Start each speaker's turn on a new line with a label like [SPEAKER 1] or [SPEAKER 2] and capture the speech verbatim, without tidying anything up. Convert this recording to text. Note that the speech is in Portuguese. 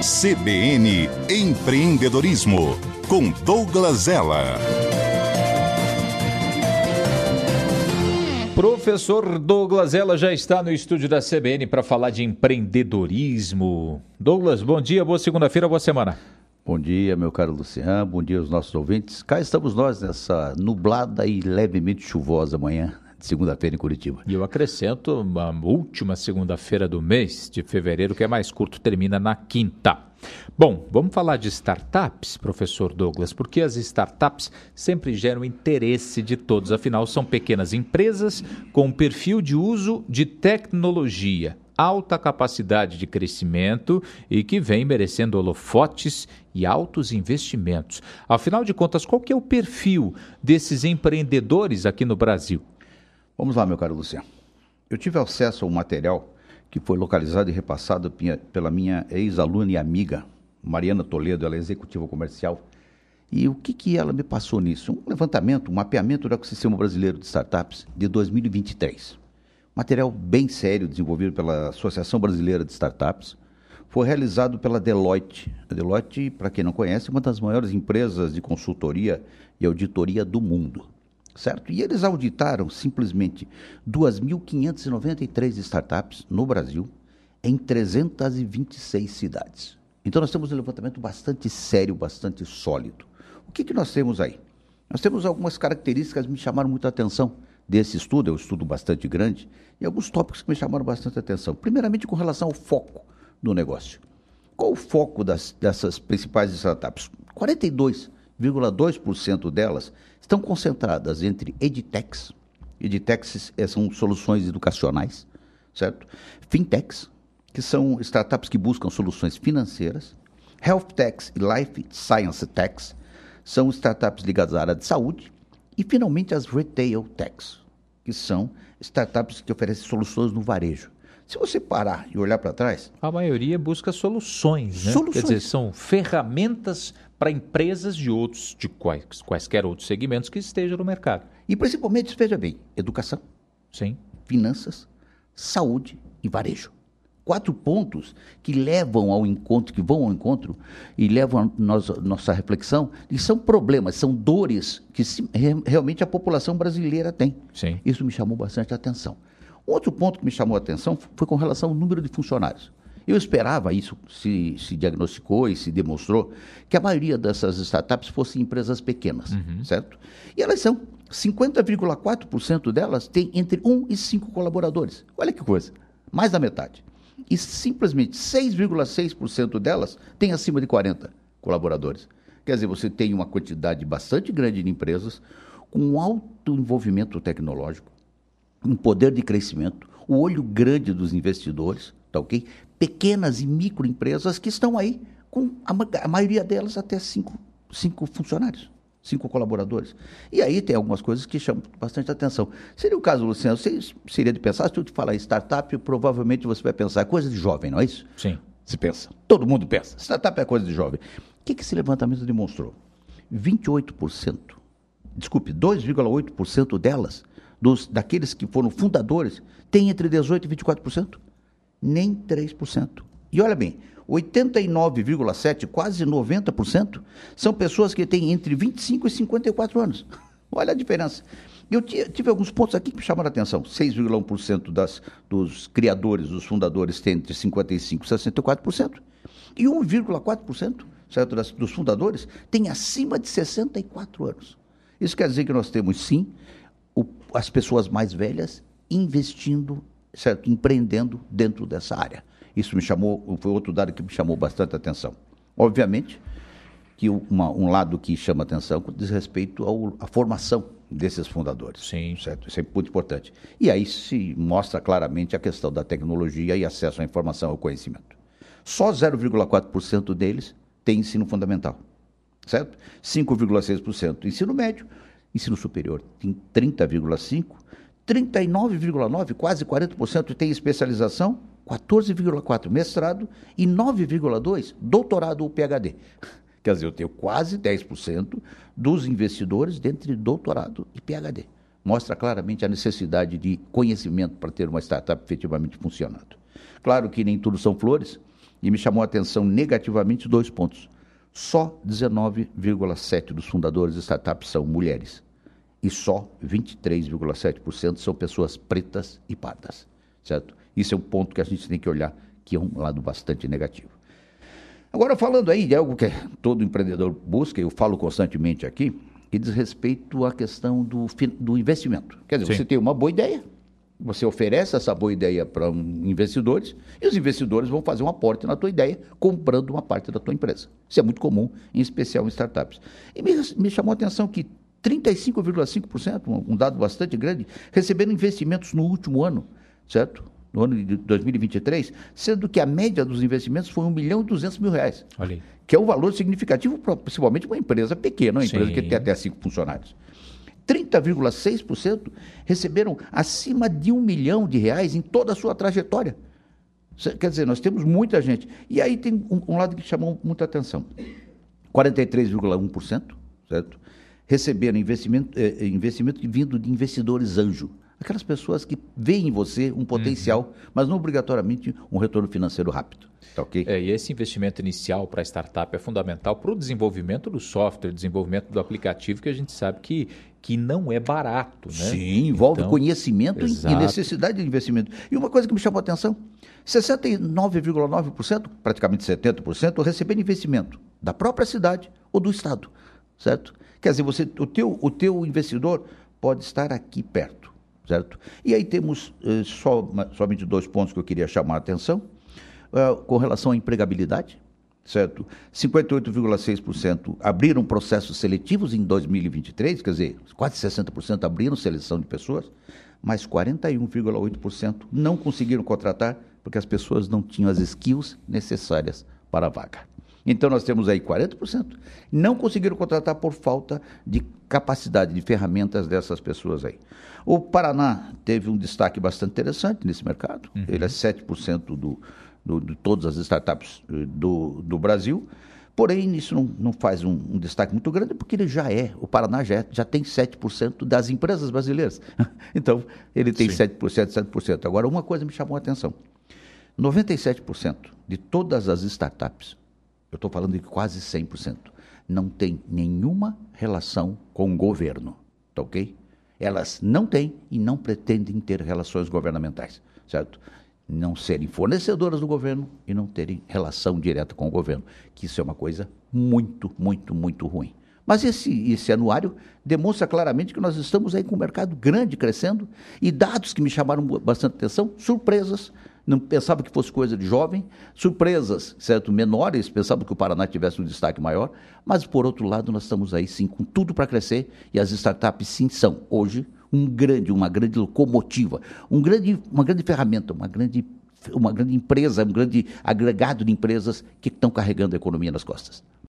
[SPEAKER 1] C B N Empreendedorismo, com Douglas Zella.
[SPEAKER 2] Professor Douglas Zella já está no estúdio da C B N para falar de empreendedorismo. Douglas, bom dia, boa segunda-feira, boa semana.
[SPEAKER 3] Bom dia, meu caro Luciano, bom dia aos nossos ouvintes. Cá estamos nós nessa nublada e levemente chuvosa manhã de segunda-feira em Curitiba.
[SPEAKER 2] E eu acrescento a última segunda-feira do mês de fevereiro, que é mais curto, termina na quinta. Bom, vamos falar de startups, professor Douglas, porque as startups sempre geram interesse de todos, afinal são pequenas empresas com perfil de uso de tecnologia, alta capacidade de crescimento e que vem merecendo holofotes e altos investimentos. Afinal de contas, qual que é o perfil desses empreendedores aqui no Brasil?
[SPEAKER 3] Vamos lá, meu caro Luciano. Eu tive acesso a um material que foi localizado e repassado pela minha ex-aluna e amiga, Mariana Toledo, ela é executiva comercial. E o que, que ela me passou nisso? Um levantamento, um mapeamento do ecossistema brasileiro de startups de dois mil e vinte e três. Material bem sério, desenvolvido pela Associação Brasileira de Startups. Foi realizado pela Deloitte. A Deloitte, para quem não conhece, é uma das maiores empresas de consultoria e auditoria do mundo. Certo? E eles auditaram simplesmente duas mil quinhentas e noventa e três startups no Brasil, em trezentas e vinte e seis cidades. Então nós temos um levantamento bastante sério, bastante sólido. O que, que nós temos aí? Nós temos algumas características que me chamaram muita atenção desse estudo, é um estudo bastante grande, e alguns tópicos que me chamaram bastante atenção. Primeiramente, com relação ao foco do negócio. Qual o foco das, dessas principais startups? quarenta e dois vírgula dois por cento delas estão concentradas entre edtechs, edtechs são soluções educacionais, certo? Fintechs, que são startups que buscam soluções financeiras, health techs e life science techs, são startups ligadas à área de saúde, e finalmente as retail techs, que são startups que oferecem soluções no varejo. Se você parar e olhar para trás...
[SPEAKER 2] A maioria busca soluções, né?
[SPEAKER 3] Soluções.
[SPEAKER 2] Quer dizer, são ferramentas para empresas de outros, de quais, quaisquer outros segmentos que estejam no mercado.
[SPEAKER 3] E principalmente, veja bem, educação,
[SPEAKER 2] sim,
[SPEAKER 3] finanças, saúde e varejo. Quatro pontos que levam ao encontro, que vão ao encontro e levam a nossa, nossa reflexão, e são problemas, são dores que se, re, realmente a população brasileira tem.
[SPEAKER 2] Sim.
[SPEAKER 3] Isso me chamou bastante atenção. Outro ponto que me chamou a atenção foi com relação ao número de funcionários. Eu esperava, isso se, se diagnosticou e se demonstrou, que a maioria dessas startups fossem empresas pequenas, uhum. certo? E elas são, cinquenta vírgula quatro por cento delas têm entre um e cinco colaboradores. Olha que coisa, mais da metade. E simplesmente seis vírgula seis por cento delas têm acima de quarenta colaboradores. Quer dizer, você tem uma quantidade bastante grande de empresas com alto envolvimento tecnológico, um poder de crescimento, o olho grande dos investidores, tá ok? Pequenas e microempresas que estão aí com a, a maioria delas até cinco, cinco funcionários, cinco colaboradores. E aí tem algumas coisas que chamam bastante atenção. Seria o caso, Luciano, você seria de pensar, se eu te falar em startup, provavelmente você vai pensar, coisa de jovem, não é isso?
[SPEAKER 2] Sim.
[SPEAKER 3] Você pensa, todo mundo pensa, startup é coisa de jovem. O que, que esse levantamento demonstrou? vinte e oito por cento, desculpe, dois vírgula oito por cento delas, Dos, daqueles que foram fundadores, tem entre dezoito e vinte e quatro por cento. Nem três por cento. E olha bem, oitenta e nove vírgula sete por cento, quase noventa por cento, são pessoas que têm entre vinte e cinco e cinquenta e quatro anos. Olha a diferença. Eu tive alguns pontos aqui que me chamaram a atenção. seis vírgula um por cento das, dos criadores, dos fundadores, têm entre cinquenta e cinco e sessenta e quatro por cento. E um vírgula quatro por cento certo, das, dos fundadores têm acima de sessenta e quatro anos. Isso quer dizer que nós temos, sim, O, as pessoas mais velhas investindo, certo, empreendendo dentro dessa área. Isso me chamou, foi outro dado que me chamou bastante atenção. Obviamente que uma, um lado que chama atenção diz respeito ao, à formação desses fundadores.
[SPEAKER 2] Sim.
[SPEAKER 3] Certo? Isso é muito importante. E aí se mostra claramente a questão da tecnologia e acesso à informação e ao conhecimento. Só zero vírgula quatro por cento deles tem ensino fundamental, certo? cinco vírgula seis por cento ensino médio, ensino superior tem trinta vírgula cinco por cento, trinta e nove vírgula nove por cento, quase quarenta por cento tem especialização, quatorze vírgula quatro por cento mestrado e nove vírgula dois por cento doutorado ou P H D. Quer dizer, eu tenho quase dez por cento dos investidores dentre doutorado e P H D. Mostra claramente a necessidade de conhecimento para ter uma startup efetivamente funcionando. Claro que nem tudo são flores, e me chamou a atenção negativamente dois pontos. Só dezenove vírgula sete por cento dos fundadores de startups são mulheres. E só vinte e três vírgula sete por cento são pessoas pretas e pardas. Certo? Isso é um ponto que a gente tem que olhar, que é um lado bastante negativo. Agora, falando aí de algo que todo empreendedor busca, eu falo constantemente aqui, que diz respeito à questão do, do investimento. Quer dizer, Sim. você tem uma boa ideia, você oferece essa boa ideia para um investidores, e os investidores vão fazer um aporte na tua ideia, comprando uma parte da tua empresa. Isso é muito comum, em especial em startups. E me, me chamou a atenção que trinta e cinco vírgula cinco por cento, um dado bastante grande, receberam investimentos no último ano, certo? No ano de dois mil e vinte e três, sendo que a média dos investimentos foi um milhão e duzentos mil reais. Olha aí. Que é um valor significativo, principalmente uma empresa pequena, uma empresa Sim. que tem até cinco funcionários. trinta vírgula seis por cento receberam acima de um milhão de reais em toda a sua trajetória. Quer dizer, nós temos muita gente. E aí tem um, um lado que chamou muita atenção. quarenta e três vírgula um por cento, certo? Receberam investimento, eh, investimento vindo de investidores anjo. Aquelas pessoas que veem em você um potencial, uhum. mas não obrigatoriamente um retorno financeiro rápido. Tá, okay?
[SPEAKER 2] É, e esse investimento inicial para a startup é fundamental para o desenvolvimento do software, desenvolvimento do aplicativo, que a gente sabe que, que não é barato, né?
[SPEAKER 3] Sim, envolve então, conhecimento exato. E necessidade de investimento. E uma coisa que me chamou a atenção, sessenta e nove vírgula nove por cento, praticamente setenta por cento, receberam investimento da própria cidade ou do estado, certo? Quer dizer, você, o, teu, o teu investidor pode estar aqui perto, certo? E aí temos eh, só, somente dois pontos que eu queria chamar a atenção. Uh, com relação à empregabilidade, certo? cinquenta e oito vírgula seis por cento abriram processos seletivos em dois mil e vinte e três, quer dizer, quase sessenta por cento abriram seleção de pessoas, mas quarenta e um vírgula oito por cento não conseguiram contratar porque as pessoas não tinham as skills necessárias para a vaga. Então, nós temos aí quarenta por cento não conseguiram contratar por falta de capacidade, de ferramentas dessas pessoas aí. O Paraná teve um destaque bastante interessante nesse mercado, uhum. ele é sete por cento do Do, de todas as startups do, do Brasil, porém isso não, não faz um, um destaque muito grande, porque ele já é, o Paraná já, é, já tem sete por cento das empresas brasileiras, então ele tem Sim. sete por cento, sete por cento. Agora, uma coisa me chamou a atenção, noventa e sete por cento de todas as startups, eu estou falando de quase cem por cento, não tem nenhuma relação com o governo, tá ok? Elas não têm e não pretendem ter relações governamentais, certo? Não serem fornecedoras do governo e não terem relação direta com o governo, que isso é uma coisa muito, muito, muito ruim. Mas esse, esse anuário demonstra claramente que nós estamos aí com um mercado grande crescendo e dados que me chamaram bastante atenção, surpresas, não pensava que fosse coisa de jovem, surpresas, certo, menores, pensava que o Paraná tivesse um destaque maior, mas por outro lado nós estamos aí sim com tudo para crescer e as startups sim são hoje um grande, uma grande locomotiva, um grande, uma grande ferramenta, uma grande, uma grande empresa, um grande agregado de empresas que estão carregando a economia nas costas.